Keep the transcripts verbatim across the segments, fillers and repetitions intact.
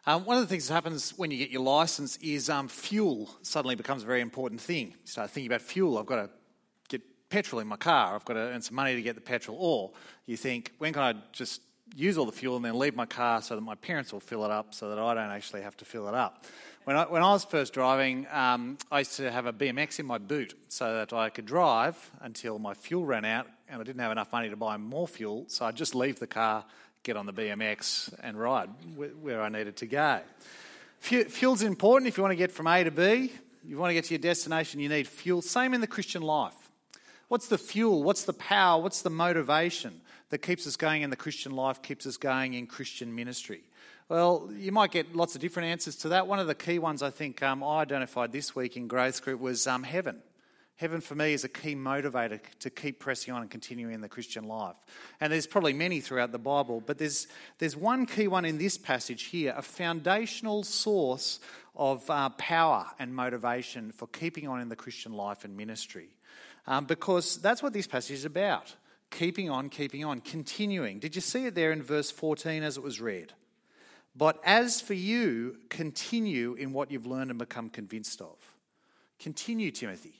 Um, one of the things that happens when you get your licence is um, fuel suddenly becomes a very important thing. You start thinking about fuel. I've got to get petrol in my car. I've got to earn some money to get the petrol. Or you think, when can I just use all the fuel and then leave my car so that my parents will fill it up so that I don't actually have to fill it up? When I, when I was first driving, um, I used to have a B M X in my boot so that I could drive until my fuel ran out and I didn't have enough money to buy more fuel, so I'd just leave the car, get on the B M X and ride where I needed to go. Fuel's important if you want to get from A to B. You want to get to your destination, you need fuel. Same in the Christian life. What's the fuel? What's the power? What's the motivation that keeps us going in the Christian life, keeps us going in Christian ministry? Well, you might get lots of different answers to that. One of the key ones I think um, I identified this week in Growth Group was um, heaven. Heaven for me is a key motivator to keep pressing on and continuing in the Christian life. And there's probably many throughout the Bible, but there's there's one key one in this passage here, a foundational source of uh, power and motivation for keeping on in the Christian life and ministry. Um, because that's what this passage is about. Keeping on, keeping on, continuing. Did you see it there in verse fourteen as it was read? But as for you, continue in what you've learned and become convinced of. Continue, Timothy.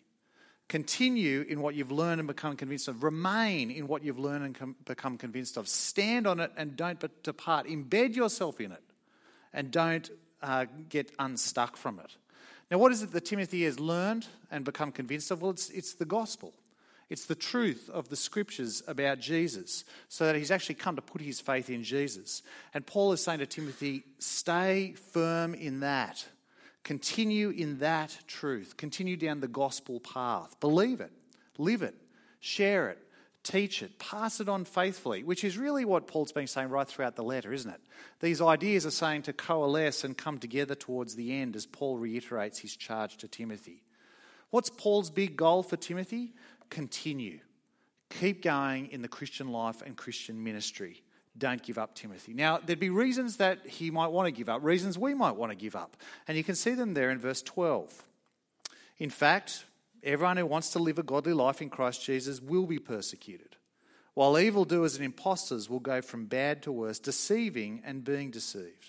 Continue in what you've learned and become convinced of. Remain in what you've learned and com- become convinced of. Stand on it and don't but depart. Embed yourself in it and don't uh, get unstuck from it. Now, what is it that Timothy has learned and become convinced of? Well, it's, it's the gospel. It's the truth of the scriptures about Jesus, so that he's actually come to put his faith in Jesus. And Paul is saying to Timothy, stay firm in that. Continue in that truth. Continue down the gospel path. Believe it. Live it. Share it. Teach it. Pass it on faithfully, which is really what Paul's been saying right throughout the letter, isn't it? These ideas are saying to coalesce and come together towards the end as Paul reiterates his charge to Timothy. What's Paul's big goal for Timothy? Continue. Keep going in the Christian life and Christian ministry. Don't give up, Timothy. Now, there'd be reasons that he might want to give up, reasons we might want to give up. And you can see them there in verse twelve. In fact, everyone who wants to live a godly life in Christ Jesus will be persecuted, while evildoers and impostors will go from bad to worse, deceiving and being deceived.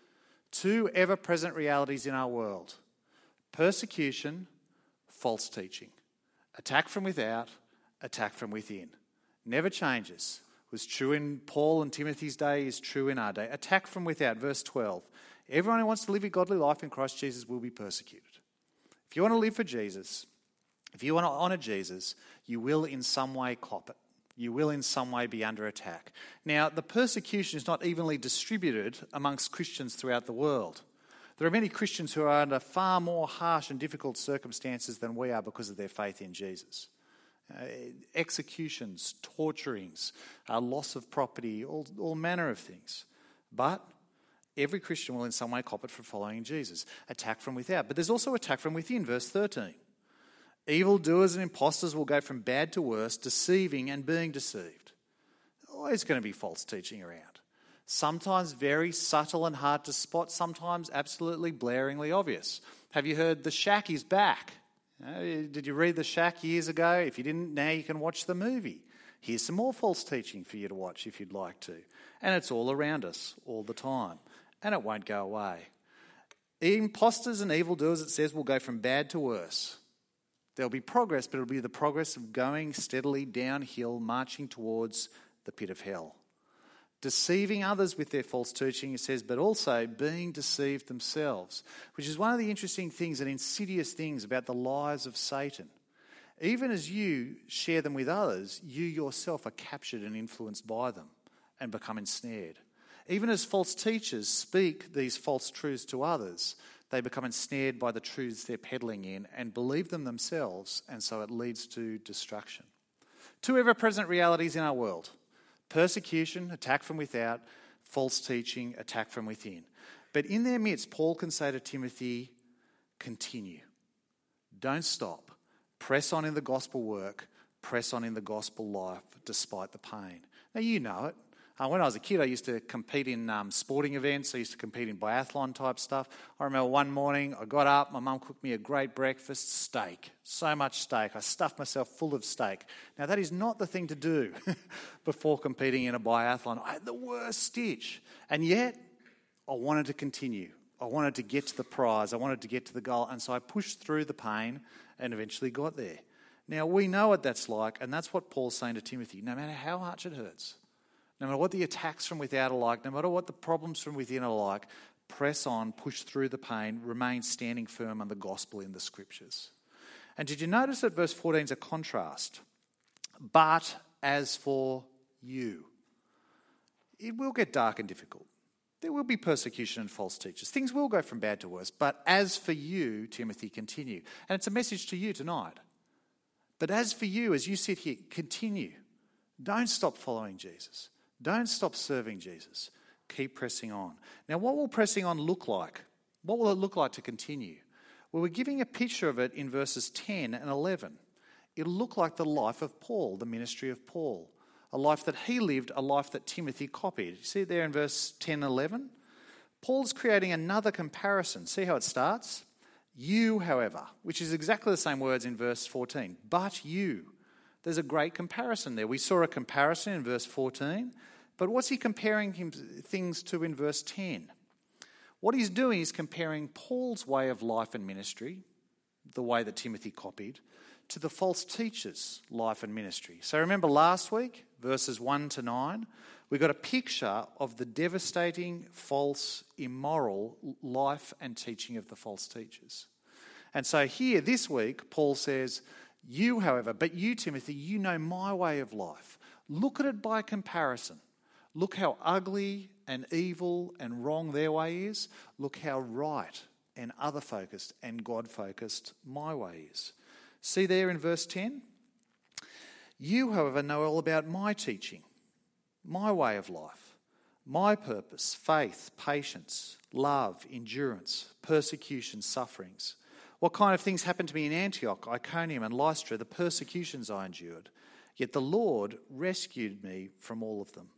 Two ever-present realities in our world: persecution, false teaching. Attack from without, attack from within. Never changes. It was true in Paul and Timothy's day, is true in our day. Attack from without, verse twelve. Everyone who wants to live a godly life in Christ Jesus will be persecuted. If you want to live for Jesus, if you want to honour Jesus, you will in some way cop it. You will in some way be under attack. Now, the persecution is not evenly distributed amongst Christians throughout the world. There are many Christians who are under far more harsh and difficult circumstances than we are because of their faith in Jesus. Uh, executions, torturings, uh, loss of property, all, all manner of things. But every Christian will in some way cop it for following Jesus. Attack from without. But there's also attack from within, verse thirteen. Evildoers and impostors will go from bad to worse, deceiving and being deceived. Always going to be false teaching around. Sometimes very subtle and hard to spot, sometimes absolutely blaringly obvious. Have you heard The Shack is back? Uh, did you read The Shack years ago? If you didn't, now you can watch the movie. Here's some more false teaching for you to watch if you'd like to. And it's all around us all the time. And it won't go away. Impostors and evildoers, it says, will go from bad to worse. There'll be progress, but it'll be the progress of going steadily downhill, marching towards the pit of hell. Deceiving others with their false teaching, it says, but also being deceived themselves, which is one of the interesting things and insidious things about the lies of Satan. Even as you share them with others, you yourself are captured and influenced by them and become ensnared. Even as false teachers speak these false truths to others, they become ensnared by the truths they're peddling in and believe them themselves, and so it leads to destruction. Two ever-present realities in our world: persecution, attack from without; false teaching, attack from within. But in their midst, Paul can say to Timothy, continue. Don't stop. Press on in the gospel work. Press on in the gospel life despite the pain. Now, you know it. Uh, when I was a kid, I used to compete in um, sporting events. I used to compete in biathlon type stuff. I remember one morning I got up, my mum cooked me a great breakfast, steak. So much steak. I stuffed myself full of steak. Now, that is not the thing to do before competing in a biathlon. I had the worst stitch. And yet, I wanted to continue. I wanted to get to the prize. I wanted to get to the goal. And so I pushed through the pain and eventually got there. Now, we know what that's like, and that's what Paul's saying to Timothy. No matter how much it hurts, no matter what the attacks from without are like, no matter what the problems from within are like, press on, push through the pain, remain standing firm on the gospel in the scriptures. And did you notice that verse fourteen is a contrast? But as for you, it will get dark and difficult. There will be persecution and false teachers. Things will go from bad to worse. But as for you, Timothy, continue. And it's a message to you tonight. But as for you, as you sit here, continue. Don't stop following Jesus. Don't stop serving Jesus. Keep pressing on. Now, what will pressing on look like? What will it look like to continue? Well, we're giving a picture of it in verses ten and eleven. It'll look like the life of Paul, the ministry of Paul. A life that he lived, a life that Timothy copied. You see it there in verse ten and eleven? Paul's creating another comparison. See how it starts? You, however, which is exactly the same words in verse fourteen. But you. There's a great comparison there. We saw a comparison in verse fourteen. But what's he comparing him, things to in verse ten? What he's doing is comparing Paul's way of life and ministry, the way that Timothy copied, to the false teachers' life and ministry. So remember last week, verses one to nine, we got a picture of the devastating, false, immoral life and teaching of the false teachers. And so here, this week, Paul says, you, however, but you, Timothy, you know my way of life. Look at it by comparison. Look how ugly and evil and wrong their way is. Look how right and other-focused and God-focused my way is. See there in verse ten? You, however, know all about my teaching, my way of life, my purpose, faith, patience, love, endurance, persecution, sufferings. What kind of things happened to me in Antioch, Iconium and Lystra, the persecutions I endured. Yet the Lord rescued me from all of them.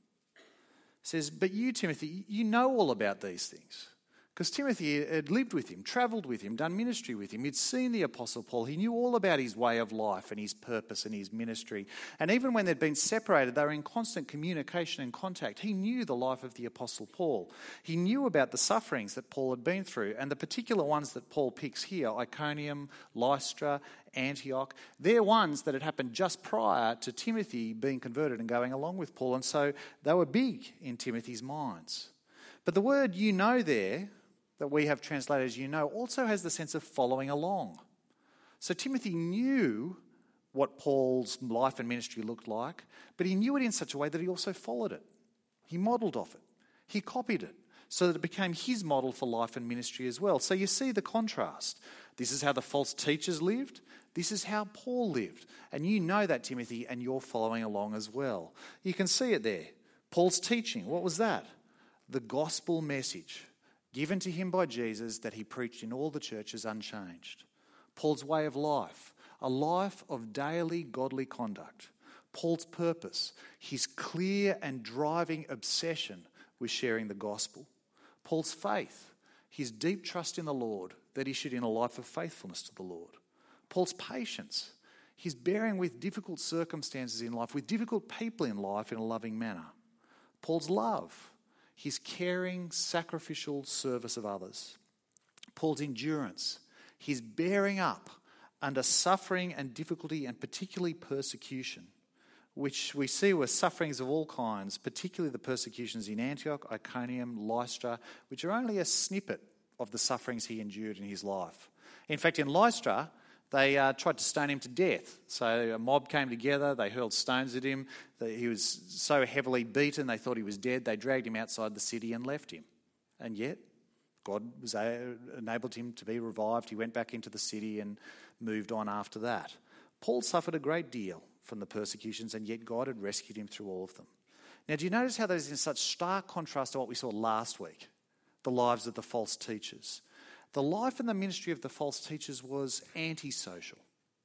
It says, but you, Timothy, you know all about these things. Because Timothy had lived with him, travelled with him, done ministry with him. He'd seen the Apostle Paul. He knew all about his way of life and his purpose and his ministry. And even when they'd been separated, they were in constant communication and contact. He knew the life of the Apostle Paul. He knew about the sufferings that Paul had been through. And the particular ones that Paul picks here, Iconium, Lystra, Antioch, they're ones that had happened just prior to Timothy being converted and going along with Paul. And so they were big in Timothy's minds. But the word you know there, that we have translated as you know, also has the sense of following along. So Timothy knew what Paul's life and ministry looked like, but he knew it in such a way that he also followed it. He modelled off it. He copied it so that it became his model for life and ministry as well. So you see the contrast. This is how the false teachers lived. This is how Paul lived. And you know that, Timothy, and you're following along as well. You can see it there. Paul's teaching, what was that? The gospel message given to him by Jesus that he preached in all the churches unchanged. Paul's way of life, a life of daily godly conduct. Paul's purpose, his clear and driving obsession with sharing the gospel. Paul's faith, his deep trust in the Lord that issued in a life of faithfulness to the Lord. Paul's patience, his bearing with difficult circumstances in life, with difficult people in life in a loving manner. Paul's love, his caring, sacrificial service of others. Paul's endurance, his bearing up under suffering and difficulty and particularly persecution, which we see were sufferings of all kinds, particularly the persecutions in Antioch, Iconium, Lystra, which are only a snippet of the sufferings he endured in his life. In fact, in Lystra, they uh, tried to stone him to death. So a mob came together, they hurled stones at him. He was so heavily beaten, they thought he was dead. They dragged him outside the city and left him. And yet, God was a- enabled him to be revived. He went back into the city and moved on after that. Paul suffered a great deal from the persecutions, and yet God had rescued him through all of them. Now, do you notice how that is in such stark contrast to what we saw last week? The lives of the false teachers. The life and the ministry of the false teachers was antisocial,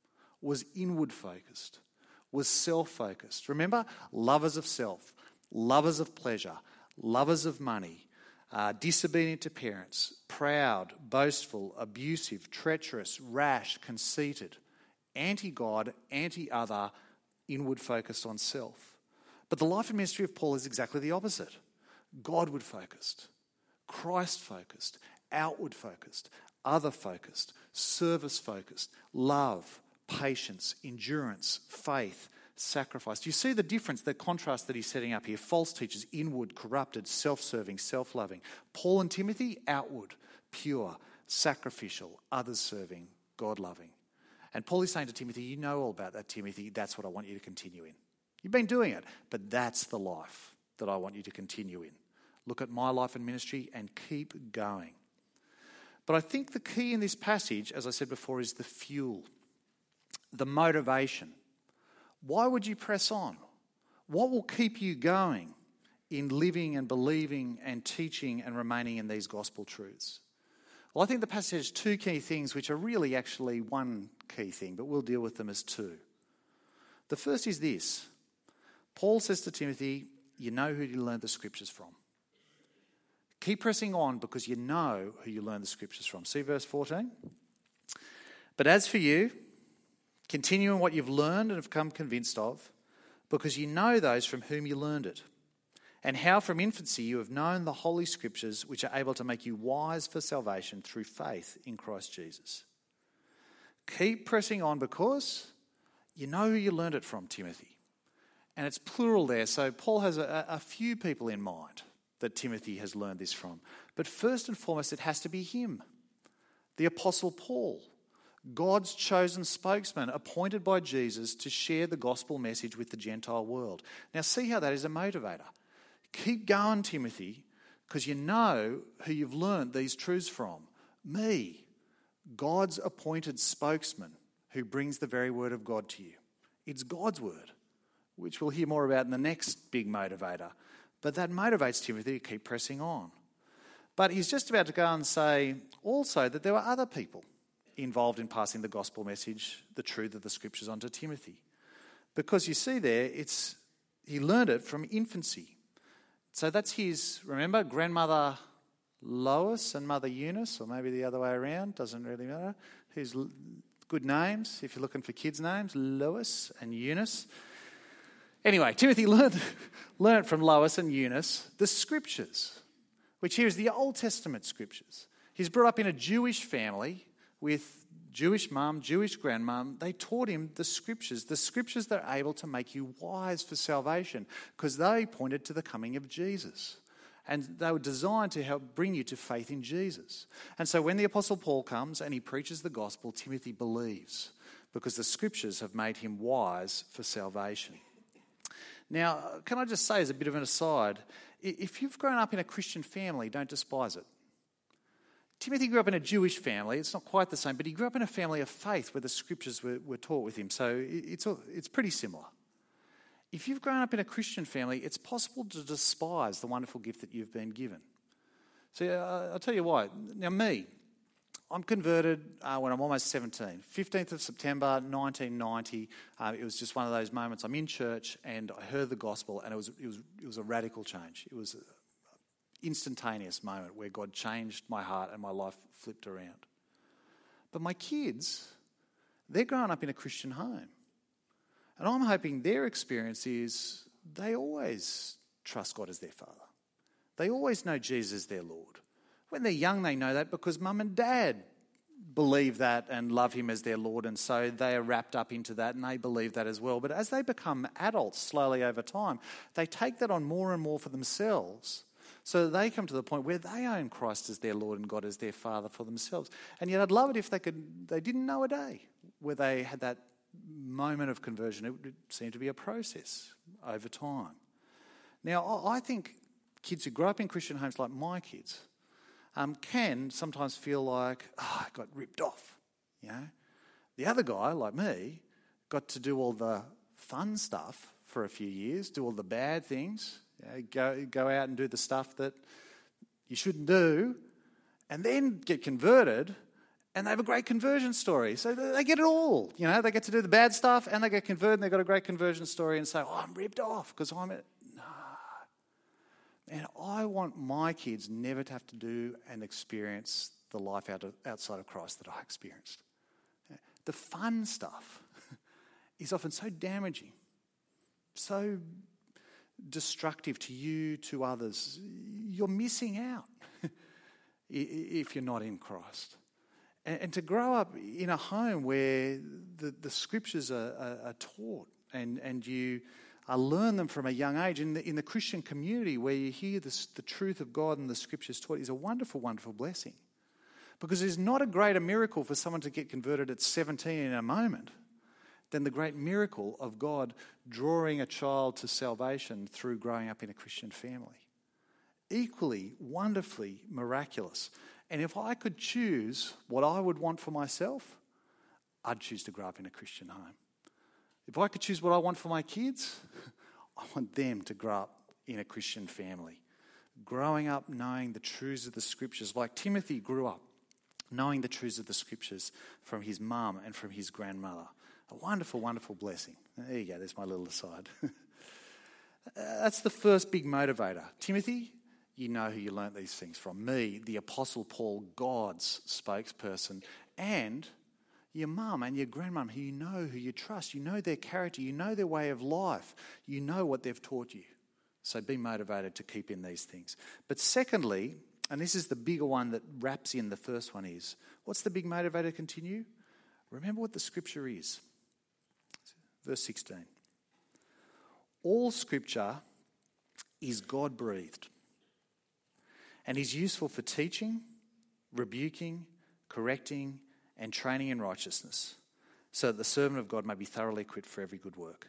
was inward focused, was self-focused. Remember, lovers of self, lovers of pleasure, lovers of money, uh, disobedient to parents, proud, boastful, abusive, treacherous, rash, conceited, anti-God, anti-other, inward focused on self. But the life and ministry of Paul is exactly the opposite. Godward focused, Christ-focused, outward-focused, other-focused, service-focused, love, patience, endurance, faith, sacrifice. Do you see the difference, the contrast that he's setting up here? False teachers, inward, corrupted, self-serving, self-loving. Paul and Timothy, outward, pure, sacrificial, others-serving, God-loving. And Paul is saying to Timothy, you know all about that, Timothy. That's what I want you to continue in. You've been doing it, but that's the life that I want you to continue in. Look at my life and ministry and keep going. But I think the key in this passage, as I said before, is the fuel, the motivation. Why would you press on? What will keep you going in living and believing and teaching and remaining in these gospel truths? Well, I think the passage has two key things, which are really actually one key thing, but we'll deal with them as two. The first is this. Paul says to Timothy, you know who you learned the scriptures from. Keep pressing on because you know who you learned the scriptures from. See verse fourteen? But as for you, continue in what you've learned and have become convinced of, because you know those from whom you learned it, and how from infancy you have known the Holy Scriptures, which are able to make you wise for salvation through faith in Christ Jesus. Keep pressing on because you know who you learned it from, Timothy. And it's plural there, so Paul has a, a few people in mind that Timothy has learned this from. But first and foremost, it has to be him, the Apostle Paul, God's chosen spokesman, appointed by Jesus to share the gospel message with the Gentile world. Now see how that is a motivator. Keep going, Timothy, because you know who you've learned these truths from. Me, God's appointed spokesman who brings the very word of God to you. It's God's word, which we'll hear more about in the next big motivator. But that motivates Timothy to keep pressing on. But he's just about to go and say also that there were other people involved in passing the gospel message, the truth of the scriptures, onto Timothy. Because you see there, it's he learned it from infancy. So that's his, remember, grandmother Lois and mother Eunice, or maybe the other way around, doesn't really matter. Who's good names, if you're looking for kids' names, Lois and Eunice. Anyway, Timothy learned, learned from Lois and Eunice the scriptures, which here is the Old Testament scriptures. He's brought up in a Jewish family with Jewish mum, Jewish grandmum. They taught him the scriptures, the scriptures that are able to make you wise for salvation, because they pointed to the coming of Jesus. And they were designed to help bring you to faith in Jesus. And so when the Apostle Paul comes and he preaches the gospel, Timothy believes, because the scriptures have made him wise for salvation. Now, can I just say as a bit of an aside, if you've grown up in a Christian family, don't despise it. Timothy grew up in a Jewish family. It's not quite the same, but he grew up in a family of faith where the scriptures were, were taught with him. So it's, it's pretty similar. If you've grown up in a Christian family, it's possible to despise the wonderful gift that you've been given. So uh, I'll tell you why. Now me, I'm converted uh, when I'm almost seventeen. fifteenth of September nineteen ninety. Uh, it was just one of those moments. I'm in church and I heard the gospel, and it was it was it was a radical change. It was an instantaneous moment where God changed my heart and my life flipped around. But my kids, they're growing up in a Christian home, and I'm hoping their experience is they always trust God as their Father. They always know Jesus as their Lord. When they're young, they know that because mum and dad believe that and love him as their Lord, and so they are wrapped up into that and they believe that as well. But as they become adults slowly over time, they take that on more and more for themselves, so that they come to the point where they own Christ as their Lord and God as their Father for themselves. And yet I'd love it if they could. They didn't know a day where they had that moment of conversion. It would seem to be a process over time. Now, I think kids who grow up in Christian homes like my kids Um, can sometimes feel like, oh, I got ripped off, you know. The other guy, like me, got to do all the fun stuff for a few years, do all the bad things, you know, go, go out and do the stuff that you shouldn't do, and then get converted, and they have a great conversion story. So they get it all, you know. They get to do the bad stuff, and they get converted, and they've got a great conversion story, and say, oh, I'm ripped off because I'm... A, And I want my kids never to have to do and experience the life out of, outside of Christ that I experienced. The fun stuff is often so damaging, so destructive to you, to others, you're missing out if you're not in Christ. And, and to grow up in a home where the, the scriptures are, are, are taught and, and you uh, learn them from a young age, in the, in the Christian community where you hear this, the truth of God and the scriptures taught, is a wonderful, wonderful blessing. Because there's not a greater miracle for someone to get converted at seventeen in a moment than the great miracle of God drawing a child to salvation through growing up in a Christian family. Equally, wonderfully miraculous. And if I could choose what I would want for myself, I'd choose to grow up in a Christian home. If I could choose what I want for my kids, I want them to grow up in a Christian family. Growing up knowing the truths of the scriptures, like Timothy grew up knowing the truths of the scriptures from his mum and from his grandmother. A wonderful, wonderful blessing. There you go, there's my little aside. That's the first big motivator. Timothy, you know who you learnt these things from. Me, the Apostle Paul, God's spokesperson, and your mum and your grandmum, who you know, who you trust. You know their character, you know their way of life, you know what they've taught you. So be motivated to keep in these things. But secondly, and this is the bigger one that wraps in the first one, is, what's the big motivator to continue? Remember what the scripture is. Verse sixteen. All scripture is God-breathed and is useful for teaching, rebuking, correcting, and training in righteousness, so that the servant of God may be thoroughly equipped for every good work.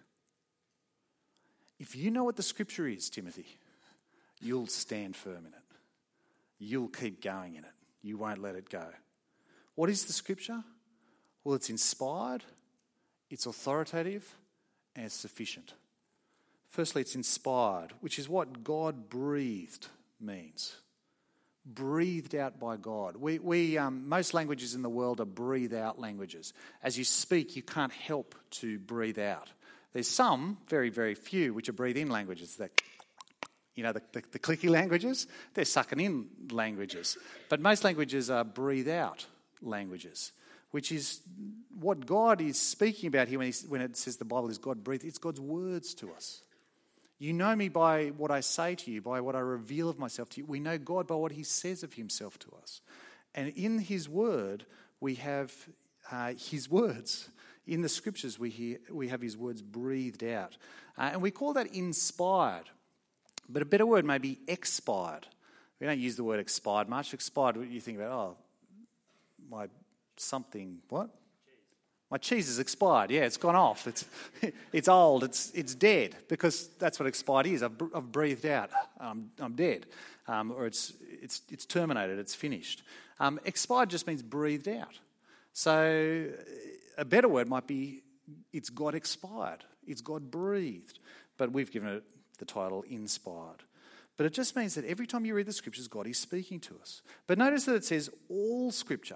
If you know what the scripture is, Timothy, you'll stand firm in it. You'll keep going in it. You won't let it go. What is the scripture? Well, it's inspired, it's authoritative, and it's sufficient. Firstly, it's inspired, which is what God breathed means. Breathed out by God. We, we um, most languages in the world are breathe out languages. As you speak, you can't help to breathe out. There's some, very, very few, which are breathe in languages. That, you know, the, the, the clicky languages, they're sucking in languages. But most languages are breathe out languages, which is what God is speaking about here when, he, when it says the Bible is God breathed. It's God's words to us. You know me by what I say to you, by what I reveal of myself to you. We know God by what he says of himself to us. And in his word, we have uh, his words. In the scriptures, we hear, we have his words breathed out. Uh, and we call that inspired. But a better word may be expired. We don't use the word expired much. Expired, you think about, oh, my something, what? My cheese is expired. Yeah, it's gone off. It's it's old. It's it's dead, because that's what expired is. I've, I've breathed out. I'm I'm dead, um, or it's it's it's terminated. It's finished. Um, expired just means breathed out. So a better word might be it's God expired. It's God breathed. But we've given it the title inspired. But it just means that every time you read the scriptures, God is speaking to us. But notice that it says all scripture.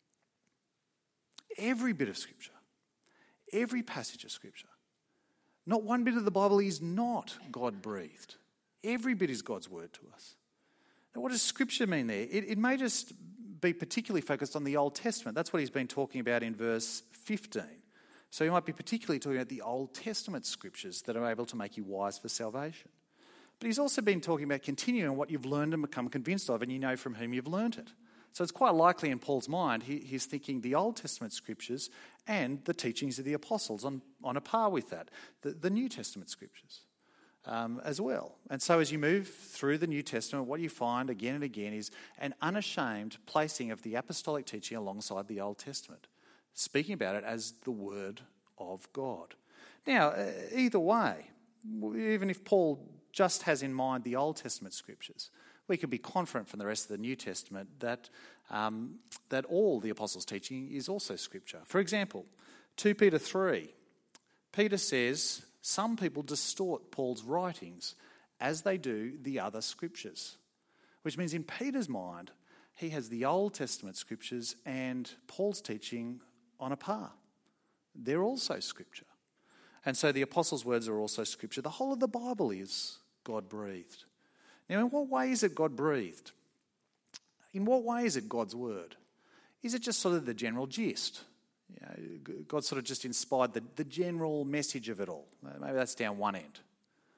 Every bit of scripture, every passage of scripture. Not one bit of the Bible is not God-breathed. Every bit is God's word to us. Now, what does scripture mean there? It, it may just be particularly focused on the Old Testament. That's what he's been talking about in verse fifteen. So he might be particularly talking about the Old Testament scriptures that are able to make you wise for salvation. But he's also been talking about continuing on what you've learned and become convinced of, and you know from whom you've learned it. So it's quite likely in Paul's mind he, he's thinking the Old Testament scriptures and the teachings of the apostles on, on a par with that, the, the New Testament scriptures um, as well. And so as you move through the New Testament, what you find again and again is an unashamed placing of the apostolic teaching alongside the Old Testament, speaking about it as the Word of God. Now, uh, either way, even if Paul just has in mind the Old Testament scriptures, we can be confident from the rest of the New Testament that um, that all the apostles' teaching is also scripture. For example, Second Peter three, Peter says some people distort Paul's writings as they do the other scriptures, which means in Peter's mind, he has the Old Testament scriptures and Paul's teaching on a par. They're also scripture. And so the apostles' words are also scripture. The whole of the Bible is God-breathed. Now, in what way is it God-breathed? In what way is it God's word? Is it just sort of the general gist? You know, God sort of just inspired the, the general message of it all. Maybe that's down one end.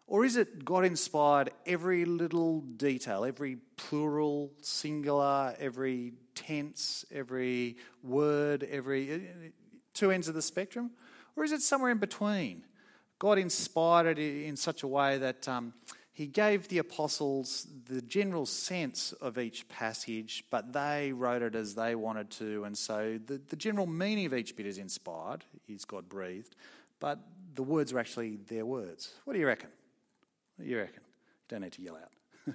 Or is it God inspired every little detail, every plural, singular, every tense, every word, every two ends of the spectrum? Or is it somewhere in between? God inspired it in such a way that um, he gave the apostles the general sense of each passage, but they wrote it as they wanted to, and so the, the general meaning of each bit is inspired, is God-breathed, but the words are actually their words. What do you reckon? What do you reckon? You don't need to yell out.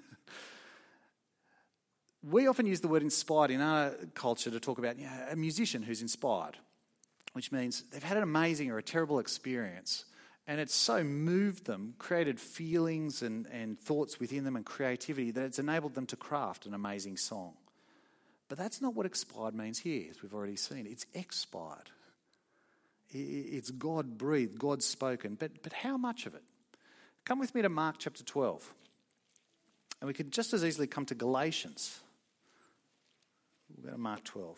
We often use the word inspired in our culture to talk about, you know, a musician who's inspired, which means they've had an amazing or a terrible experience, and it's so moved them, created feelings and, and thoughts within them and creativity that it's enabled them to craft an amazing song. But that's not what expired means here, as we've already seen. It's expired. It's God-breathed, God-spoken. But, but how much of it? Come with me to Mark chapter twelve. And we could just as easily come to Galatians. We'll go to Mark twelve.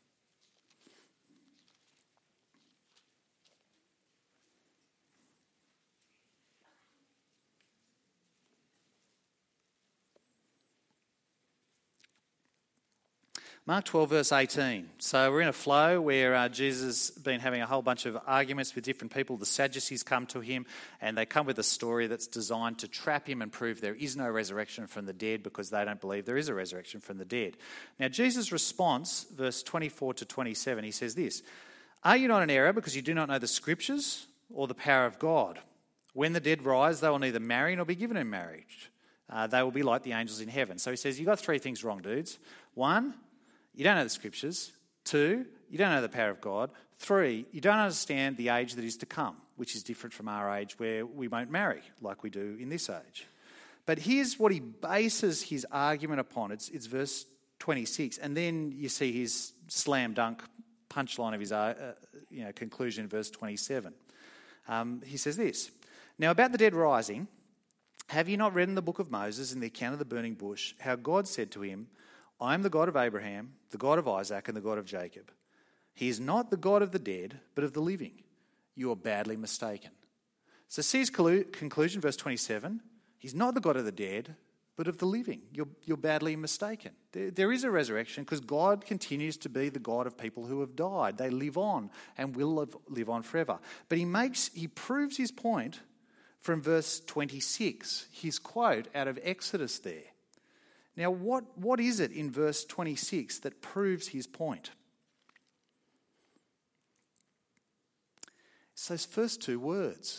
Mark twelve, verse eighteen. So we're in a flow where uh, Jesus has been having a whole bunch of arguments with different people. The Sadducees come to him, and they come with a story that's designed to trap him and prove there is no resurrection from the dead because they don't believe there is a resurrection from the dead. Now, Jesus' response, verse twenty-four to twenty-seven, he says this: "Are you not in error because you do not know the Scriptures or the power of God? When the dead rise, they will neither marry nor be given in marriage. Uh, they will be like the angels in heaven." So he says, you've got three things wrong, dudes. One, you don't know the Scriptures. Two, you don't know the power of God. Three, you don't understand the age that is to come, which is different from our age where we won't marry like we do in this age. But here's what he bases his argument upon. It's, it's verse twenty-six, and then you see his slam dunk punchline of his uh, you know, conclusion in verse twenty-seven. Um, he says this: "Now about the dead rising, have you not read in the book of Moses in the account of the burning bush how God said to him, 'I am the God of Abraham, the God of Isaac, and the God of Jacob.' He is not the God of the dead, but of the living. You are badly mistaken." So see his conclusion, verse twenty-seven. He's not the God of the dead, but of the living. You're, you're badly mistaken. There, there is a resurrection because God continues to be the God of people who have died. They live on and will live, live on forever. But he makes, he proves his point from verse twenty-six, his quote out of Exodus there. Now, what, what is it in verse twenty-six that proves his point? It's those first two words.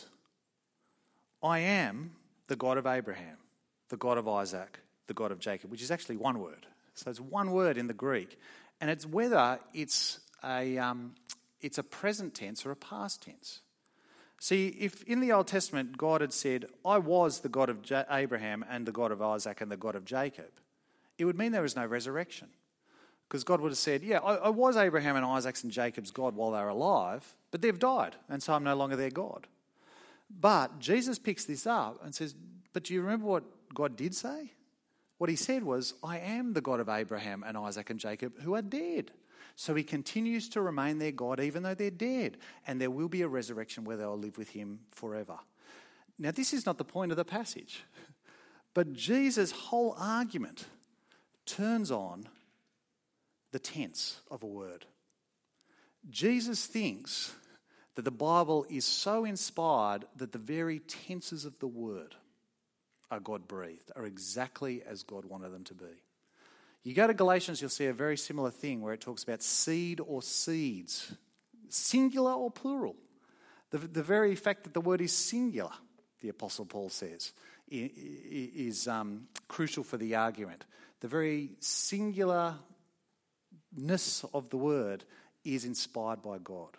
I am the God of Abraham, the God of Isaac, the God of Jacob, which is actually one word. So it's one word in the Greek. And it's whether it's a, um, it's a present tense or a past tense. See, if in the Old Testament God had said, I was the God of J- Abraham and the God of Isaac and the God of Jacob, it would mean there was no resurrection. Because God would have said, yeah, I, I was Abraham and Isaac's and Jacob's God while they were alive, but they've died, and so I'm no longer their God. But Jesus picks this up and says, but do you remember what God did say? What he said was, I am the God of Abraham and Isaac and Jacob who are dead. So he continues to remain their God even though they're dead. And there will be a resurrection where they'll live with him forever. Now, this is not the point of the passage. But Jesus' whole argument turns on the tense of a word. Jesus thinks that the Bible is so inspired that the very tenses of the word are God-breathed, are exactly as God wanted them to be. You go to Galatians, you'll see a very similar thing where it talks about seed or seeds, singular or plural. The, the very fact that the word is singular, the Apostle Paul says, is um, crucial for the argument. The very singularness of the word is inspired by God.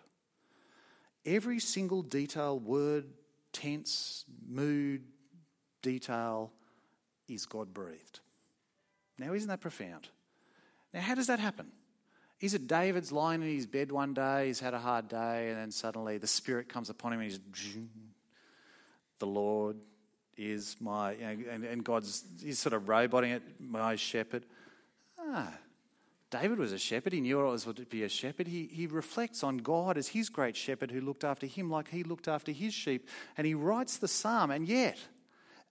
Every single detail, word, tense, mood, detail is God-breathed. Now, isn't that profound? Now, how does that happen? Is it David's lying in his bed one day, he's had a hard day, and then suddenly the Spirit comes upon him and he's, the Lord is my, you know, and, and God's, he's sort of roboting it, my shepherd. Ah, David was a shepherd. He knew what it was to be a shepherd. He, he reflects on God as his great shepherd who looked after him like he looked after his sheep. And he writes the psalm. And yet,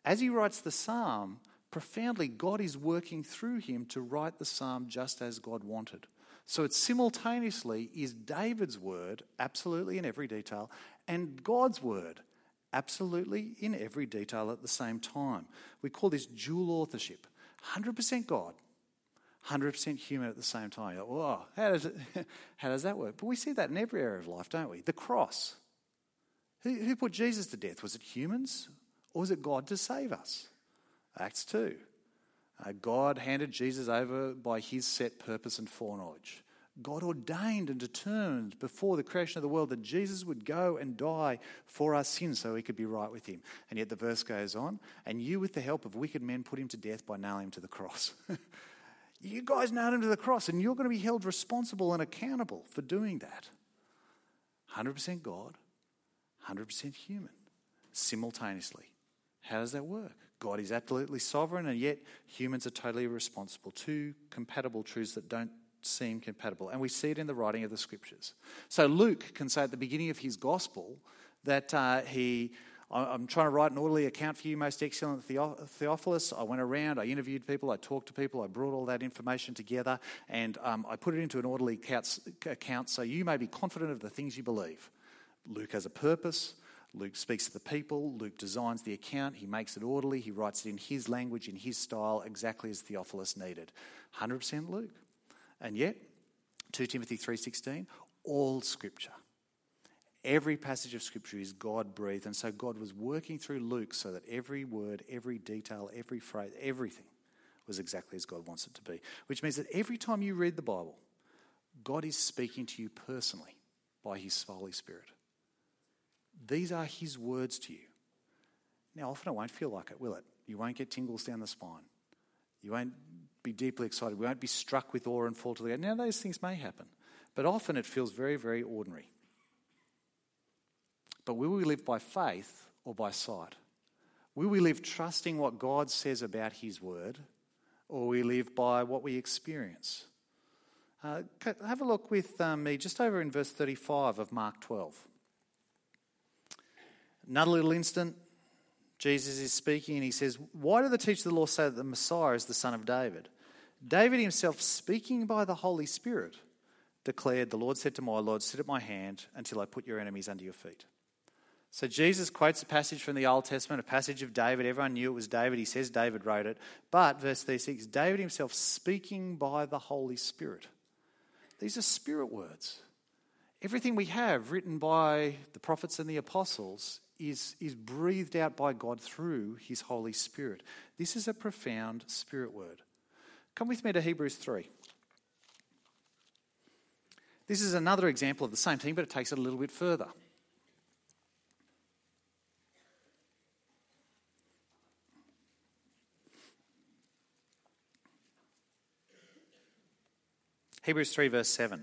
As he writes the psalm, profoundly, God is working through him to write the psalm just as God wanted. So it simultaneously is David's word, absolutely in every detail, and God's word, absolutely in every detail at the same time. We call this dual authorship. one hundred percent God, one hundred percent human at the same time. You're like, whoa, how does, it, how does that work? But we see that in every area of life, don't we? The cross. Who, who put Jesus to death? Was it humans or was it God to save us? Acts two. Uh, God handed Jesus over by his set purpose and foreknowledge. God ordained and determined before the creation of the world that Jesus would go and die for our sins so he could be right with him. And yet the verse goes on, and you with the help of wicked men put him to death by nailing him to the cross. You guys nailed him to the cross, and you're going to be held responsible and accountable for doing that. one hundred percent God, one hundred percent human, simultaneously. How does that work? God is absolutely sovereign, and yet humans are totally responsible. Two compatible truths that don't seem compatible. And we see it in the writing of the scriptures. So Luke can say at the beginning of his gospel that uh, he... I'm trying to write an orderly account for you, most excellent Theophilus. I went around, I interviewed people, I talked to people, I brought all that information together, and um, I put it into an orderly account so you may be confident of the things you believe. Luke has a purpose. Luke speaks to the people. Luke designs the account. He makes it orderly. He writes it in his language, in his style, exactly as Theophilus needed. one hundred percent Luke. And yet, Second Timothy three sixteen, all Scripture. Every passage of Scripture is God-breathed, and so God was working through Luke so that every word, every detail, every phrase, everything was exactly as God wants it to be. Which means that every time you read the Bible, God is speaking to you personally by his Holy Spirit. These are his words to you. Now, often it won't feel like it, will it? You won't get tingles down the spine. You won't be deeply excited. We won't be struck with awe and fall to the ground. Now, those things may happen, but often it feels very, very ordinary. But will we live by faith or by sight? Will we live trusting what God says about his word, or will we live by what we experience? Uh, have a look with um, me just over in verse thirty-five of Mark twelve. Another little instant, Jesus is speaking and he says, "Why do the teachers of the law say that the Messiah is the son of David? David himself, speaking by the Holy Spirit, declared, 'The Lord said to my Lord, sit at my hand until I put your enemies under your feet.'" So Jesus quotes a passage from the Old Testament, a passage of David. Everyone knew it was David. He says David wrote it. But, verse thirty-six, David himself speaking by the Holy Spirit. These are spirit words. Everything we have written by the prophets and the apostles is, is breathed out by God through his Holy Spirit. This is a profound spirit word. Come with me to Hebrews three. This is another example of the same thing, but it takes it a little bit further. Hebrews three verse seven.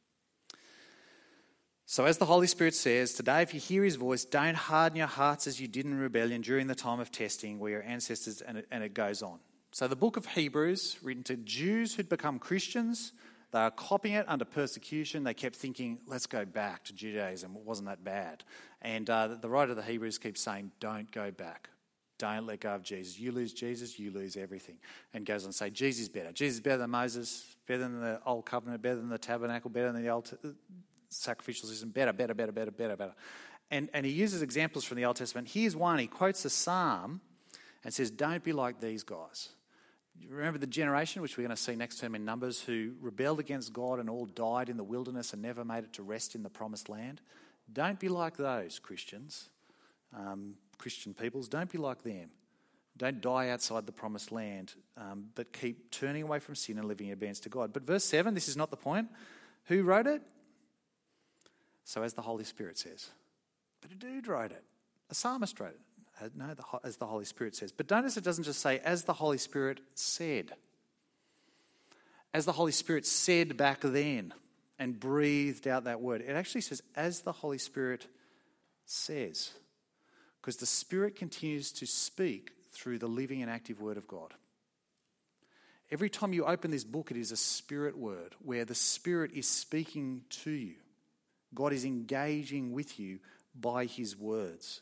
So as the Holy Spirit says, today if you hear his voice, don't harden your hearts as you did in rebellion during the time of testing where your ancestors, and it, and it goes on. So the book of Hebrews, written to Jews who'd become Christians, they were copying it under persecution. They kept thinking, let's go back to Judaism. It wasn't that bad. And uh, the writer of the Hebrews keeps saying, don't go back. Don't let go of Jesus. You lose Jesus, you lose everything. And goes on to say, Jesus is better. Jesus is better than Moses, better than the old covenant, better than the tabernacle, better than the old t- sacrificial system, better, better, better, better, better, better. And, and he uses examples from the Old Testament. Here's one. He quotes a psalm and says, don't be like these guys. You remember the generation, which we're going to see next term in Numbers, who rebelled against God and all died in the wilderness and never made it to rest in the promised land? Don't be like those, Christians. Um, Christian peoples, don't be like them. Don't die outside the promised land, um, but keep turning away from sin and living in obedience to God. But verse seven, this is not the point. Who wrote it? So as the Holy Spirit says. But a dude wrote it. A psalmist wrote it. No, the, as the Holy Spirit says. But notice it doesn't just say, as the Holy Spirit said. As the Holy Spirit said back then and breathed out that word. It actually says, as the Holy Spirit says. Because the Spirit continues to speak through the living and active Word of God. Every time you open this book, it is a Spirit word where the Spirit is speaking to you. God is engaging with you by his words.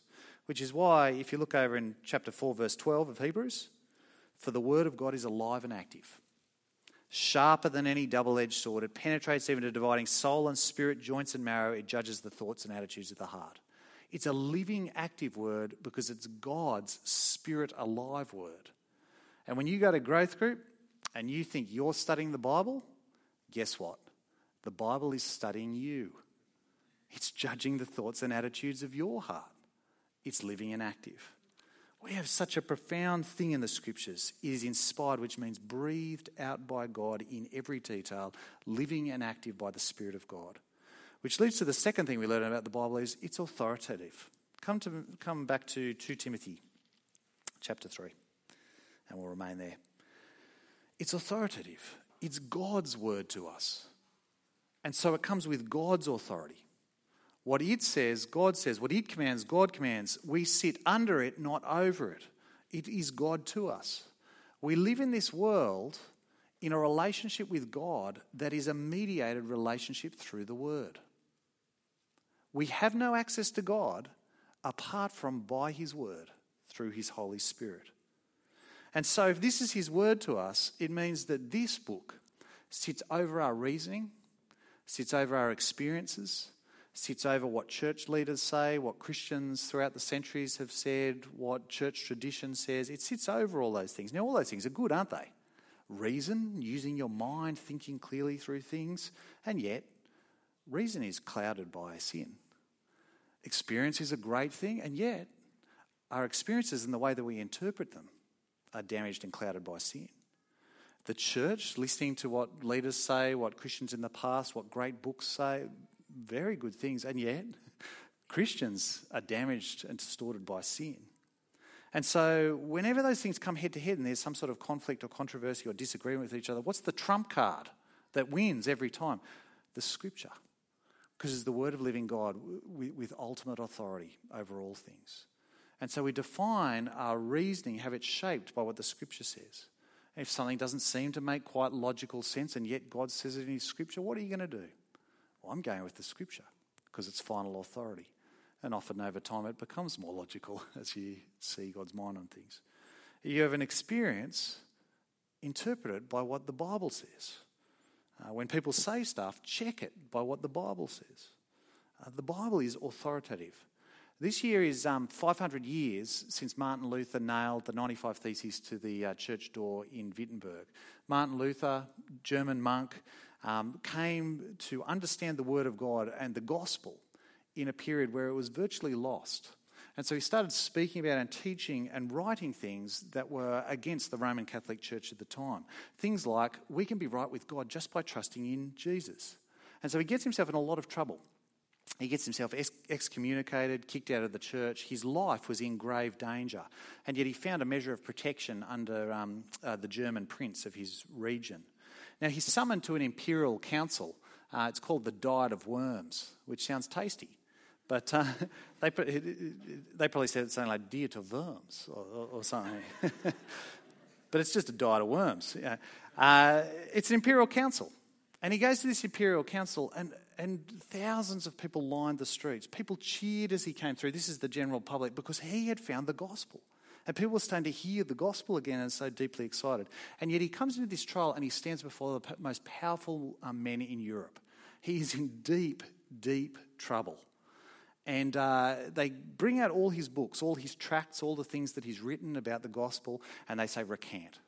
Which is why, if you look over in chapter four, verse twelve of Hebrews, for the word of God is alive and active, sharper than any double-edged sword. It penetrates even to dividing soul and spirit, joints and marrow. It judges the thoughts and attitudes of the heart. It's a living, active word because it's God's spirit-alive word. And when you go to growth group and you think you're studying the Bible, guess what? The Bible is studying you. It's judging the thoughts and attitudes of your heart. It's living and active. We have such a profound thing in the Scriptures. It is inspired, which means breathed out by God in every detail, living and active by the Spirit of God. Which leads to the second thing we learn about the Bible is it's authoritative. Come to come back to Second Timothy chapter three, and we'll remain there. It's authoritative. It's God's word to us. And so it comes with God's authority. What it says, God says. What it commands, God commands. We sit under it, not over it. It is God to us. We live in this world in a relationship with God that is a mediated relationship through the Word. We have no access to God apart from by His Word, through His Holy Spirit. And so if this is His Word to us, it means that this book sits over our reasoning, sits over our experiences, sits over what church leaders say, what Christians throughout the centuries have said, what church tradition says. It sits over all those things. Now, all those things are good, aren't they? Reason, using your mind, thinking clearly through things, and yet reason is clouded by sin. Experience is a great thing, and yet our experiences and the way that we interpret them are damaged and clouded by sin. The church, listening to what leaders say, what Christians in the past, what great books say, very good things, and yet Christians are damaged and distorted by sin. And so whenever those things come head to head and there's some sort of conflict or controversy or disagreement with each other, what's the trump card that wins every time? The Scripture. Because it's the word of living God with, with ultimate authority over all things. And so we define our reasoning, have it shaped by what the Scripture says. And if something doesn't seem to make quite logical sense and yet God says it in His Scripture, what are you going to do? Well, I'm going with the Scripture because it's final authority. And often over time it becomes more logical as you see God's mind on things. You have an experience interpreted by what the Bible says. Uh, when people say stuff, check it by what the Bible says. Uh, the Bible is authoritative. This year is um, five hundred years since Martin Luther nailed the ninety-five Theses to the uh, church door in Wittenberg. Martin Luther, German monk, um, came to understand the Word of God and the gospel in a period where it was virtually lost. And so he started speaking about and teaching and writing things that were against the Roman Catholic Church at the time. Things like, we can be right with God just by trusting in Jesus. And so he gets himself in a lot of trouble. He gets himself ex- excommunicated, kicked out of the church. His life was in grave danger. And yet he found a measure of protection under um, uh, the German prince of his region. Now he's summoned to an imperial council. Uh, it's called the Diet of Worms, which sounds tasty. But uh, they they probably said something like "Diet of Worms" or, or, or something. But it's just a diet of worms. You know. uh, it's an imperial council. And he goes to this imperial council and, and thousands of people lined the streets. People cheered as he came through. This is the general public because he had found the gospel. And people were starting to hear the gospel again and so deeply excited. And yet he comes into this trial and he stands before the most powerful um, men in Europe. He is in deep, deep trouble. And uh, they bring out all his books, all his tracts, all the things that he's written about the gospel, and they say, recant.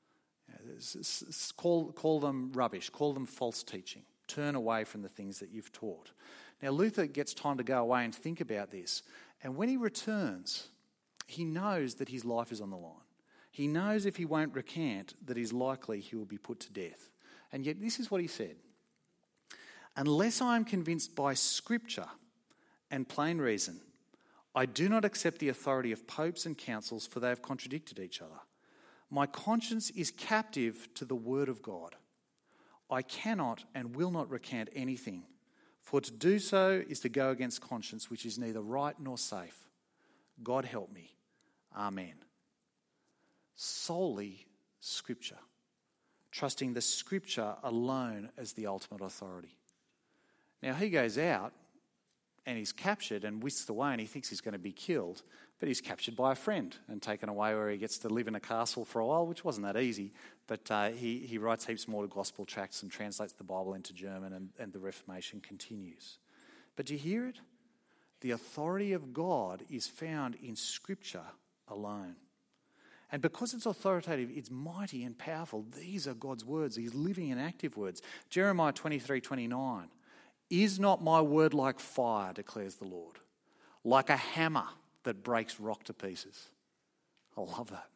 Call, call them rubbish, call them false teaching. Turn away from the things that you've taught. Now, Luther gets time to go away and think about this. And when he returns, he knows that his life is on the line. He knows if he won't recant, that is likely he will be put to death. And yet this is what he said. Unless I am convinced by Scripture and plain reason, I do not accept the authority of popes and councils, for they have contradicted each other. My conscience is captive to the word of God. I cannot and will not recant anything, for to do so is to go against conscience, which is neither right nor safe. God help me. Amen. Solely Scripture, trusting the Scripture alone as the ultimate authority. Now he goes out and he's captured and whisked away, and he thinks he's going to be killed, but he's captured by a friend and taken away where he gets to live in a castle for a while, which wasn't that easy. But uh, he, he writes heaps more gospel tracts and translates the Bible into German, and, and the Reformation continues. But do you hear it? The authority of God is found in Scripture alone. And because it's authoritative, it's mighty and powerful. These are God's words, these living and active words. Jeremiah twenty-three twenty-nine. Is not my word like fire, declares the Lord, like a hammer that breaks rock to pieces? I love that.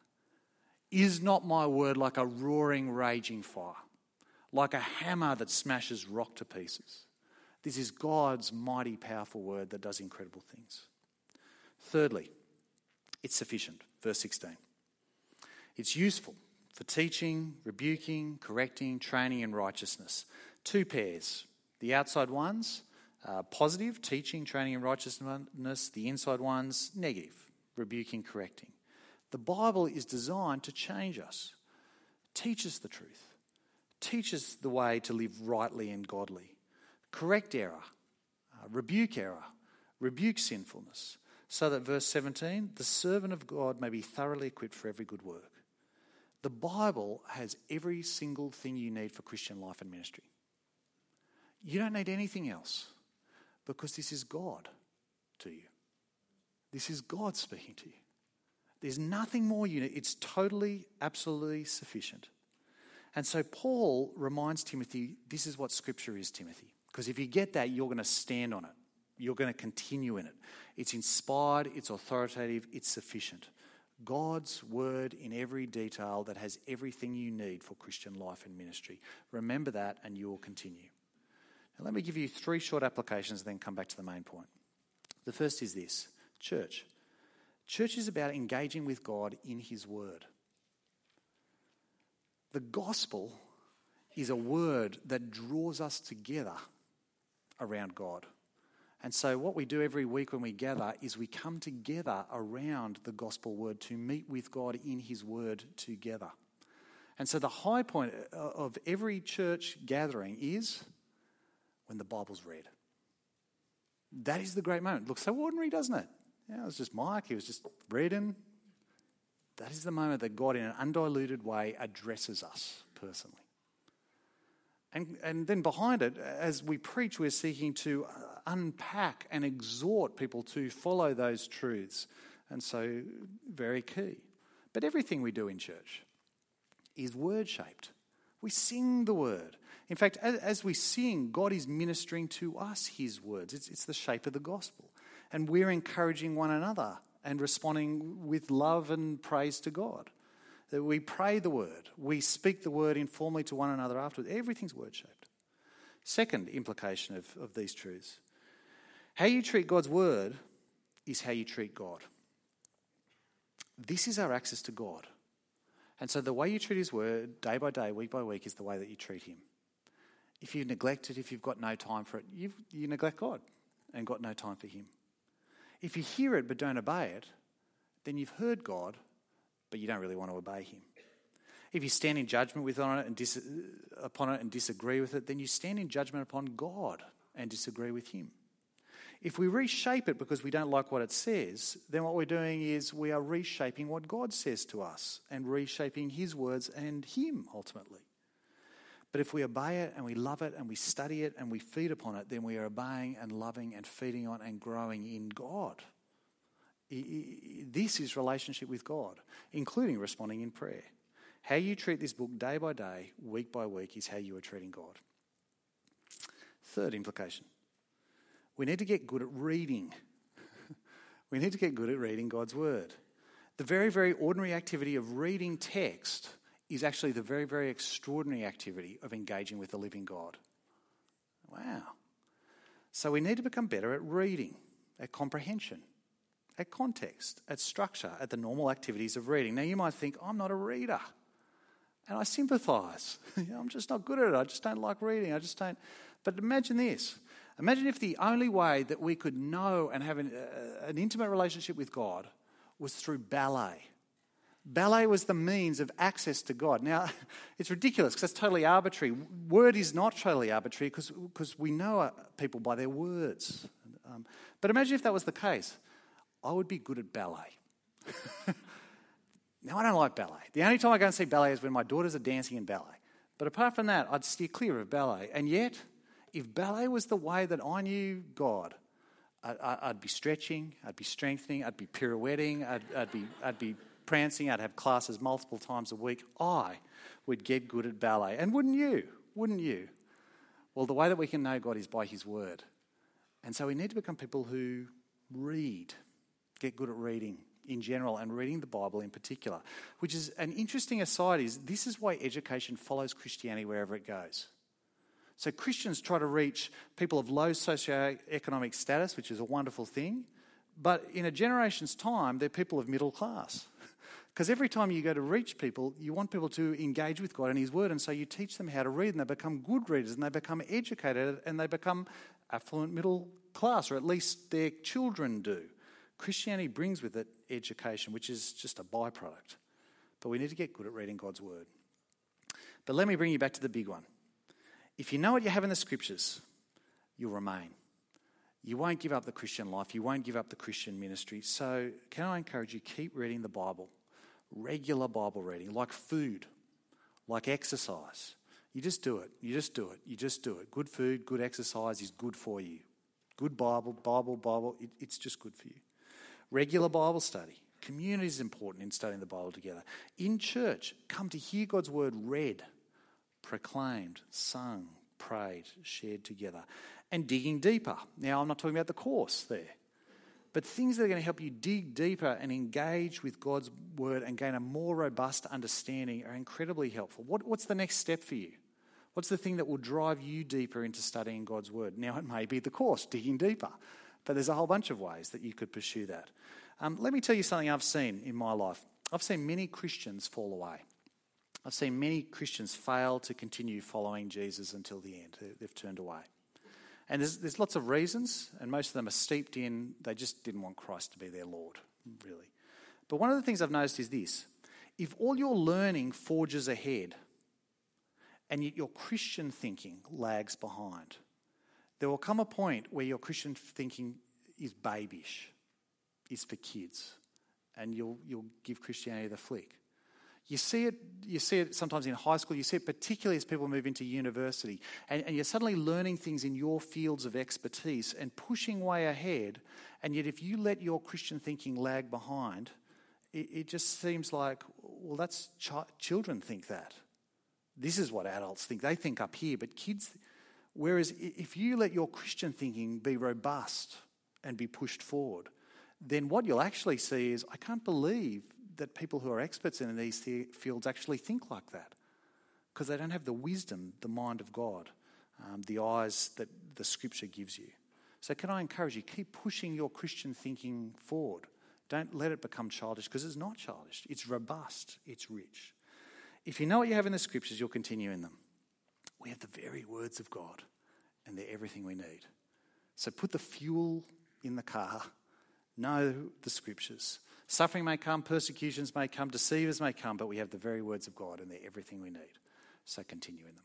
Is not my word like a roaring, raging fire, like a hammer that smashes rock to pieces? This is God's mighty, powerful word that does incredible things. Thirdly, it's sufficient. Verse sixteen. It's useful for teaching, rebuking, correcting, training in righteousness. Two pairs. The outside ones, uh, positive, teaching, training in righteousness. The inside ones, negative, rebuking, correcting. The Bible is designed to change us, teach us the truth, teach us the way to live rightly and godly, correct error, uh, rebuke error, rebuke sinfulness, so that, verse seventeen, the servant of God may be thoroughly equipped for every good work. The Bible has every single thing you need for Christian life and ministry. You don't need anything else, because this is God to you. This is God speaking to you. There's nothing more you need. It's totally, absolutely sufficient. And so Paul reminds Timothy, this is what Scripture is, Timothy. Because if you get that, you're going to stand on it. You're going to continue in it. It's inspired, it's authoritative, it's sufficient. God's word in every detail that has everything you need for Christian life and ministry. Remember that and you will continue. Now let me give you three short applications and then come back to the main point. The first is this: church. Church is about engaging with God in His word. The gospel is a word that draws us together around God. And so what we do every week when we gather is we come together around the gospel word to meet with God in His word together. And so the high point of every church gathering is when the Bible's read. That is the great moment. It looks so ordinary, doesn't it? Yeah, it was just Mike, he was just reading. That is the moment that God in an undiluted way addresses us personally. And, and then behind it, as we preach, we're seeking to unpack and exhort people to follow those truths. And so, very key. But everything we do in church is word-shaped. We sing the word. In fact, as, as we sing, God is ministering to us His words. It's, it's the shape of the gospel. And we're encouraging one another and responding with love and praise to God. That we pray the word. We speak the word informally to one another afterwards. Everything's word-shaped. Second implication of, of these truths. How you treat God's word is how you treat God. This is our access to God. And so the way you treat His word, day by day, week by week, is the way that you treat Him. If you neglect it, if you've got no time for it, you've, you neglect God and got no time for Him. If you hear it but don't obey it, then you've heard God, but you don't really want to obey Him. If you stand in judgment with on it and dis- upon it and disagree with it, then you stand in judgment upon God and disagree with Him. If we reshape it because we don't like what it says, then what we're doing is we are reshaping what God says to us and reshaping His words and Him ultimately. But if we obey it and we love it and we study it and we feed upon it, then we are obeying and loving and feeding on and growing in God. This is relationship with God, including responding in prayer. How you treat this book day by day, week by week, is how you are treating God. Third implication. We need to get good at reading. We need to get good at reading God's word. The very, very ordinary activity of reading text is actually the very, very extraordinary activity of engaging with the living God. Wow. So we need to become better at reading, at comprehension, at context, at structure, at the normal activities of reading. Now you might think, I'm not a reader. And I sympathise. I'm just not good at it. I just don't like reading. I just don't. But imagine this. Imagine if the only way that we could know and have an, uh, an intimate relationship with God was through ballet. Ballet was the means of access to God. Now, it's ridiculous because that's totally arbitrary. Word is not totally arbitrary because because we know people by their words. Um, but imagine if that was the case. I would be good at ballet. Now, I don't like ballet. The only time I go and see ballet is when my daughters are dancing in ballet. But apart from that, I'd steer clear of ballet. And yet, if ballet was the way that I knew God, I, I, I'd be stretching, I'd be strengthening, I'd be pirouetting, I'd, I'd be I'd be prancing, I'd have classes multiple times a week. I would get good at ballet. And wouldn't you? Wouldn't you? Well, the way that we can know God is by his word. And so we need to become people who read, get good at reading in general and reading the Bible in particular, which is an interesting aside is this is why education follows Christianity wherever it goes. So Christians try to reach people of low socioeconomic status, which is a wonderful thing, but in a generation's time, they're people of middle class. Because every time you go to reach people, you want people to engage with God and his word, and so you teach them how to read, and they become good readers, and they become educated, and they become affluent middle class, or at least their children do. Christianity brings with it education, which is just a byproduct. But we need to get good at reading God's word. But let me bring you back to the big one. If you know what you have in the scriptures, you'll remain. You won't give up the Christian life. You won't give up the Christian ministry. So can I encourage you, keep reading the Bible. Regular Bible reading, like food, like exercise. You just do it. You just do it. You just do it. Good food, good exercise is good for you. Good Bible, Bible, Bible, it, it's just good for you. Regular Bible study. Community is important in studying the Bible together. In church, come to hear God's word read, proclaimed, sung, prayed, shared together. And digging deeper. Now, I'm not talking about the course there, but things that are going to help you dig deeper and engage with God's word and gain a more robust understanding are incredibly helpful. What, what's the next step for you? What's the thing that will drive you deeper into studying God's word? Now, it may be the course, digging deeper, but there's a whole bunch of ways that you could pursue that. Um, let me tell you something I've seen in my life. I've seen many Christians fall away. I've seen many Christians fail to continue following Jesus until the end. They've turned away. And there's, there's lots of reasons, and most of them are steeped in they just didn't want Christ to be their Lord, really. But one of the things I've noticed is this. If all your learning forges ahead and yet your Christian thinking lags behind, there will come a point where your Christian thinking is babyish, is for kids, and you'll you'll give Christianity the flick. You see it you see it sometimes in high school, you see it particularly as people move into university, and, and you're suddenly learning things in your fields of expertise and pushing way ahead, and yet if you let your Christian thinking lag behind, it, it just seems like, well, that's ch- children think that. This is what adults think. They think up here, but kids... Whereas if you let your Christian thinking be robust and be pushed forward, then what you'll actually see is, I can't believe that people who are experts in these fields actually think like that, because they don't have the wisdom, the mind of God, um, the eyes that the Scripture gives you. So can I encourage you, keep pushing your Christian thinking forward. Don't let it become childish, because it's not childish. It's robust. It's rich. If you know what you have in the Scriptures, you'll continue in them. We have the very words of God, and they're everything we need. So put the fuel in the car. Know the Scriptures. Suffering may come, persecutions may come, deceivers may come, but we have the very words of God, and they're everything we need. So continue in them.